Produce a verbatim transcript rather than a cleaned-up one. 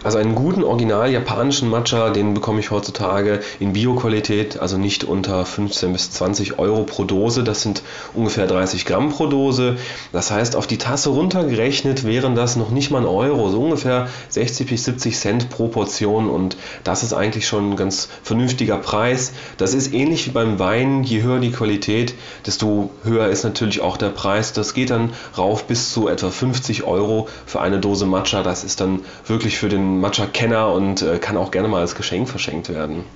Also einen guten original japanischen Matcha, den bekomme ich heutzutage in Bio-Qualität, also nicht unter fünfzehn bis zwanzig Euro pro Dose. Das sind ungefähr dreißig Gramm pro Dose. Das heißt, auf die Tasse runtergerechnet wären das noch nicht mal ein Euro, so ungefähr sechzig bis siebzig Cent pro Portion, und das ist eigentlich schon ein ganz vernünftiger Preis. Das ist ähnlich wie beim Wein, je höher die Qualität, desto höher ist natürlich auch der Preis. Das geht dann rauf bis zu etwa fünfzig Euro für eine Dose Matcha. Das ist dann wirklich für den Matcha-Kenner und äh, kann auch gerne mal als Geschenk verschenkt werden.